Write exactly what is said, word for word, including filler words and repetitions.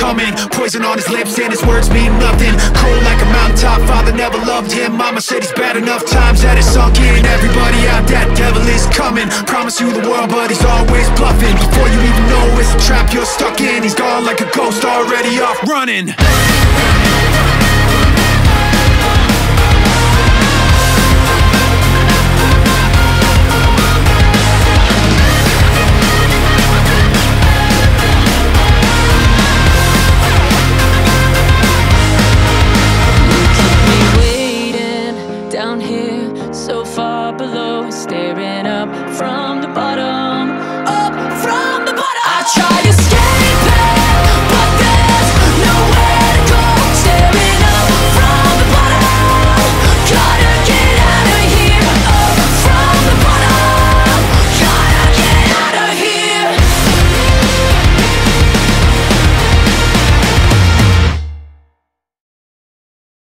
coming. Poison on his lips and his words mean nothing. Cold like a mountaintop, father never loved him. Mama said he's bad enough times that it's sunk in. Everybody out, that devil is coming. Promise you the world, but he's always bluffing. Before you even know it's a trap you're stuck in, he's gone like a ghost, already off running.